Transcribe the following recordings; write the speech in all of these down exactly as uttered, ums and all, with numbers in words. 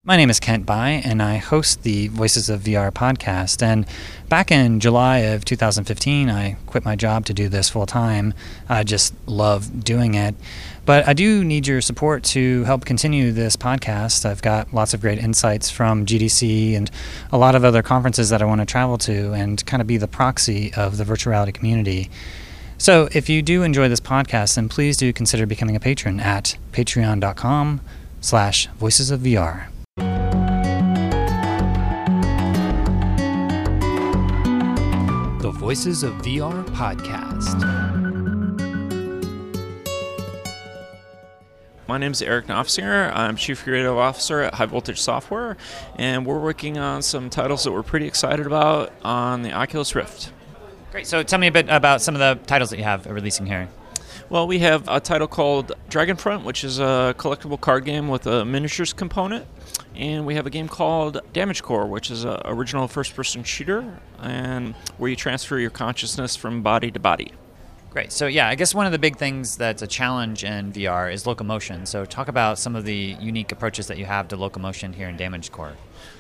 My name is Kent Bai, and I host the Voices of V R podcast. And back in July of two thousand fifteen, I quit my job to do this full time. I just love doing it. But I do need your support to help continue this podcast. I've got lots of great insights from G D C and a lot of other conferences that I want to travel to and kind of be the proxy of the virtual reality community. So if you do enjoy this podcast, then please do consider becoming a patron at patreon.com slash voices of VR. The Voices of V R podcast. My name is Eric Knopfsinger. I'm Chief Creative Officer at High Voltage Software, and we're working on some titles that we're pretty excited about on the Oculus Rift. Great. So tell me a bit about some of the titles that you have releasing here. Well, we have a title called Dragonfront, which is a collectible card game with a miniatures component. And we have a game called Damage Core, which is an original first-person shooter, and where you transfer your consciousness from body to body. Great. So yeah, I guess one of the big things that's a challenge in V R is locomotion. So talk about some of the unique approaches that you have to locomotion here in Damage Core.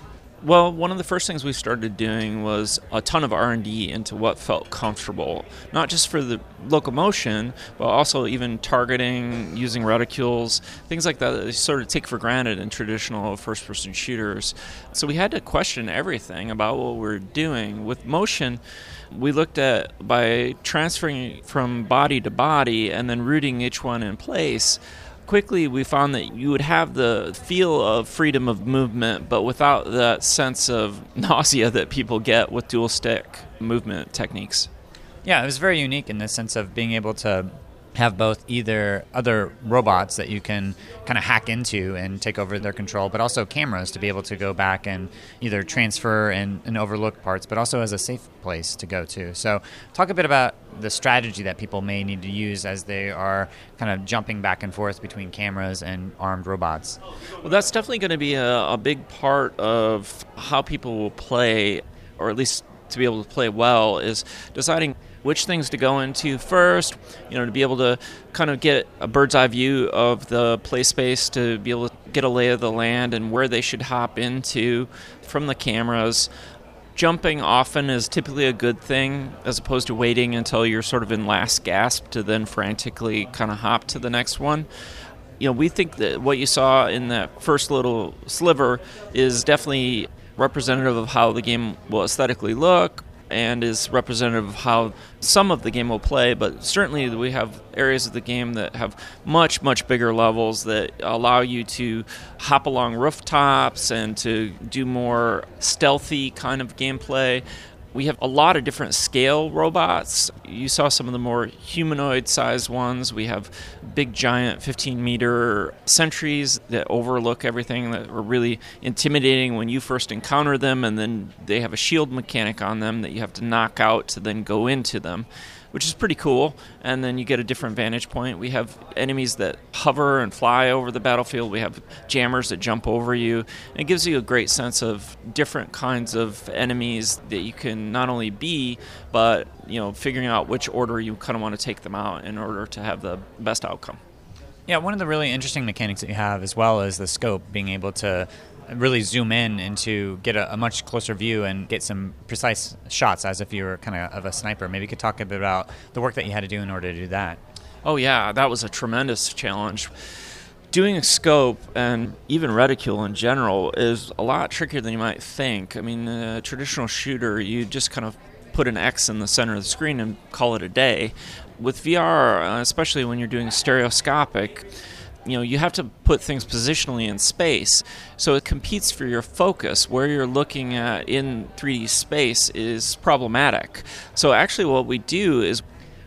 Well, one of the first things we started doing was a ton of R and D into what felt comfortable, not just for the locomotion, but also even targeting, using reticules, things like that that you sort of take for granted in traditional first-person shooters. So we had to question everything about what we were doing. With motion, we looked at by transferring from body to body and then rooting each one in place. Quickly, we found that you would have the feel of freedom of movement, but without that sense of nausea that people get with dual stick movement techniques. Yeah, it was very unique in the sense of being able to have both either other robots that you can kind of hack into and take over their control, but also cameras to be able to go back and either transfer and, and overlook parts, but also as a safe place to go to. So talk a bit about the strategy that people may need to use as they are kind of jumping back and forth between cameras and armed robots. Well, that's definitely going to be a, a big part of how people will play, or at least to be able to play well, is deciding which things to go into first, you know, to be able to kind of get a bird's eye view of the play space, to be able to get a lay of the land and where they should hop into from the cameras. Jumping often is typically a good thing, as opposed to waiting until you're sort of in last gasp to then frantically kind of hop to the next one. You know, we think that what you saw in that first little sliver is definitely representative of how the game will aesthetically look, and is representative of how some of the game will play, but certainly we have areas of the game that have much, much bigger levels that allow you to hop along rooftops and to do more stealthy kind of gameplay. We have a lot of different scale robots. You saw some of the more humanoid-sized ones. We have big, giant fifteen-meter sentries that overlook everything, that are really intimidating when you first encounter them, and then they have a shield mechanic on them that you have to knock out to then go into them, which is pretty cool. And then you get a different vantage point. We have enemies that hover and fly over the battlefield. We have jammers that jump over you. And it gives you a great sense of different kinds of enemies that you can not only be, but, you know, figuring out which order you kind of want to take them out in order to have the best outcome. Yeah, one of the really interesting mechanics that you have, as well as the scope, being able to really zoom in and to get a, a much closer view and get some precise shots as if you were kind of of a sniper. Maybe you could talk a bit about the work that you had to do in order to do that. Oh yeah, that was a tremendous challenge. Doing a scope and even reticule in general is a lot trickier than you might think. I mean, a traditional shooter, you just kind of put an X in the center of the screen and call it a day. With V R, uh, especially when you're doing stereoscopic, you know, you have to put things positionally in space, so it competes for your focus. Where you're looking at in three D space is problematic. So actually what we do is,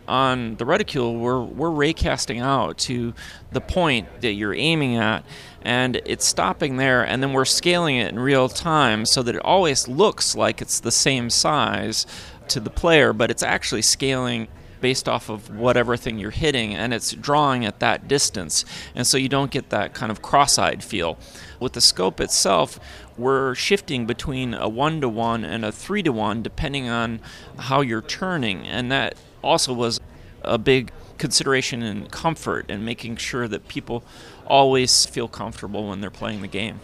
on the reticule, we're, we're raycasting out to the point that you're aiming at, and it's stopping there, and then we're scaling it in real time so that it always looks like it's the same size to the player, but it's actually scaling based off of whatever thing you're hitting, and it's drawing at that distance, and so you don't get that kind of cross-eyed feel. With the scope itself, we're shifting between a one-to-one and a three-to-one depending on how you're turning, and that also was a big consideration in comfort and making sure that people always feel comfortable when they're playing the game.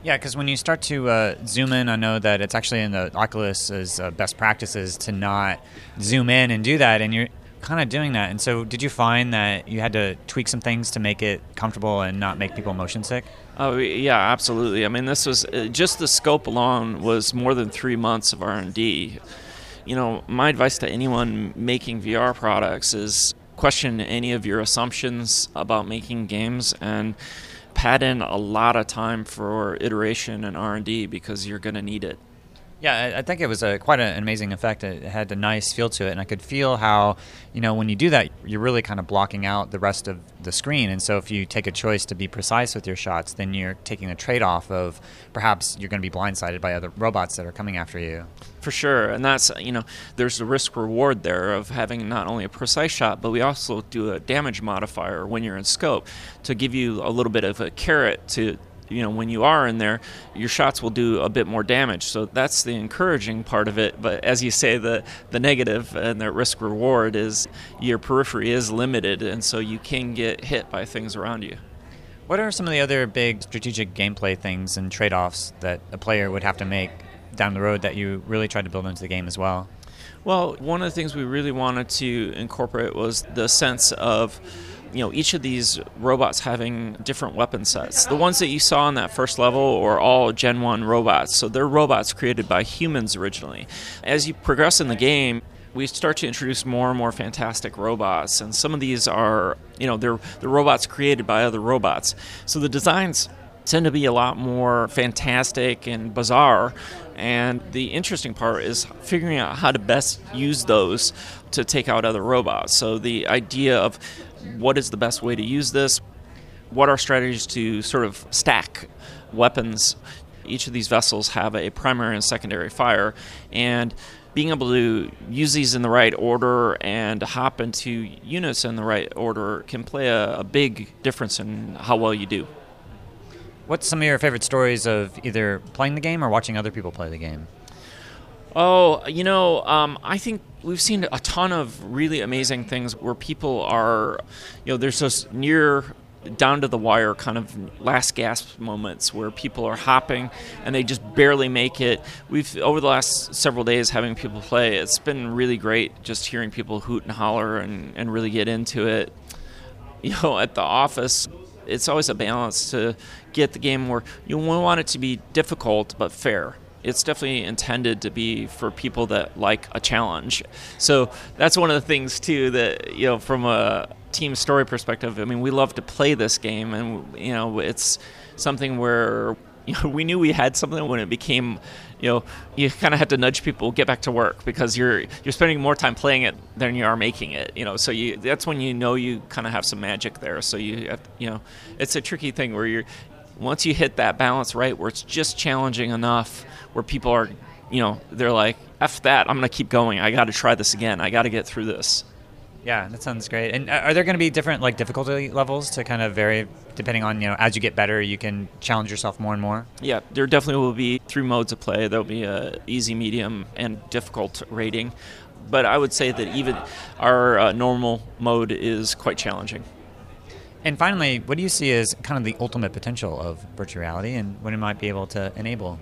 Yeah, because when you start to uh, zoom in, I know that it's actually in the Oculus's uh, best practices to not zoom in and do that, and you're kind of doing that. And so did you find that you had to tweak some things to make it comfortable and not make people motion sick? Oh, yeah, absolutely. I mean, this was uh, just the scope alone was more than three months of R and D. You know, my advice to anyone making V R products is question any of your assumptions about making games and pad in a lot of time for iteration and R and D because you're going to need it. Yeah, I think it was a, quite an amazing effect. It had a nice feel to it, and I could feel how, you know, when you do that, you're really kind of blocking out the rest of the screen. And so if you take a choice to be precise with your shots, then you're taking a trade-off of perhaps you're going to be blindsided by other robots that are coming after you. For sure, and that's, you know, there's a risk-reward there of having not only a precise shot, but we also do a damage modifier when you're in scope to give you a little bit of a carrot to, you know, when you are in there, your shots will do a bit more damage. So that's the encouraging part of it. But as you say, the, the negative and the risk reward is your periphery is limited, and so you can get hit by things around you. What are some of the other big strategic gameplay things and trade-offs that a player would have to make down the road that you really tried to build into the game as well? Well, one of the things we really wanted to incorporate was the sense of, you know, each of these robots having different weapon sets. The ones that you saw on that first level are all Gen one robots, so they're robots created by humans originally. As you progress in the game, we start to introduce more and more fantastic robots, and some of these are, you know, they're, they're robots created by other robots. So the designs tend to be a lot more fantastic and bizarre, and the interesting part is figuring out how to best use those to take out other robots. So the idea of what is the best way to use this, what are strategies to sort of stack weapons. Each of these vessels have a primary and secondary fire, and being able to use these in the right order and hop into units in the right order can play a, a big difference in how well you do. What's some of your favorite stories of either playing the game or watching other people play the game? Oh, you know, um, I think we've seen a ton of really amazing things where people are, you know, there's those near down to the wire kind of last gasp moments where people are hopping and they just barely make it. We've, over the last several days having people play, it's been really great just hearing people hoot and holler and, and really get into it. You know, at the office, it's always a balance to get the game where you want it to be difficult but fair. It's definitely intended to be for people that like a challenge. So that's one of the things, too, that, you know, from a team story perspective, I mean, we love to play this game, and, you know, it's something where, you know, we knew we had something when it became, you know, you kind of had to nudge people, get back to work, because you're you're spending more time playing it than you are making it, you know, so you that's when you know you kind of have some magic there. So you have, you know, it's a tricky thing where you're, once you hit that balance right, where it's just challenging enough, where people are, you know, they're like, F that, I'm going to keep going. I got to try this again. I got to get through this. Yeah, that sounds great. And are there going to be different like difficulty levels to kind of vary depending on, you know, as you get better, you can challenge yourself more and more? Yeah, there definitely will be three modes of play. There'll be a easy, medium, and difficult rating. But I would say that even our uh, normal mode is quite challenging. And finally, what do you see as kind of the ultimate potential of virtual reality and what it might be able to enable?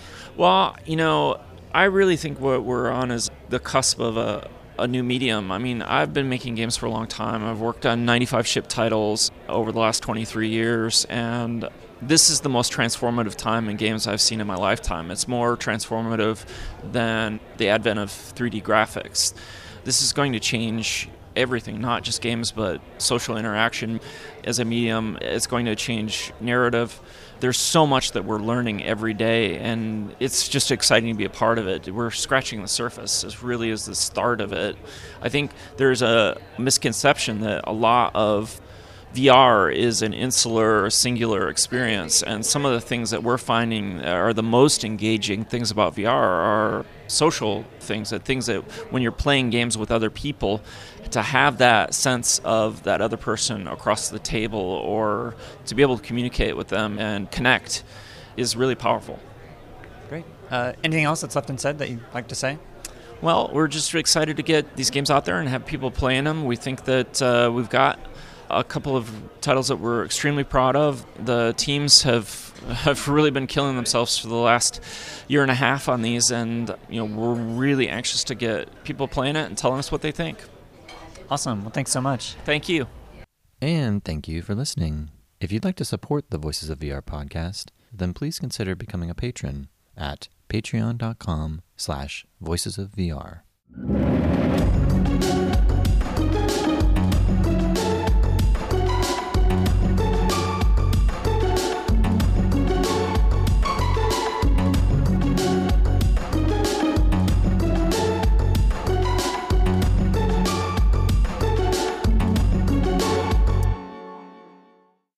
Well, you know, I really think what we're on is the cusp of a, a new medium. I mean, I've been making games for a long time. I've worked on ninety-five ship titles over the last twenty-three years, and this is the most transformative time in games I've seen in my lifetime. It's more transformative than the advent of three D graphics. This is going to change everything, not just games, but social interaction as a medium. It's going to change narrative. There's so much that we're learning every day, and it's just exciting to be a part of it. We're scratching the surface. This really is the start of it. I think there's a misconception that a lot of V R is an insular, singular experience, and some of the things that we're finding are the most engaging things about V R are social things, that things that when you're playing games with other people, to have that sense of that other person across the table or to be able to communicate with them and connect is really powerful. Great. Uh, anything else that's left unsaid that you'd like to say? Well, we're just excited to get these games out there and have people playing them. We think that uh, we've got a couple of titles that we're extremely proud of. The teams have have really been killing themselves for the last year and a half on these, and you know we're really anxious to get people playing it and telling us what they think. Awesome. Well, thanks so much. Thank you. And thank you for listening. If you'd like to support the Voices of V R podcast, then please consider becoming a patron at patreon.com slash voices of VR.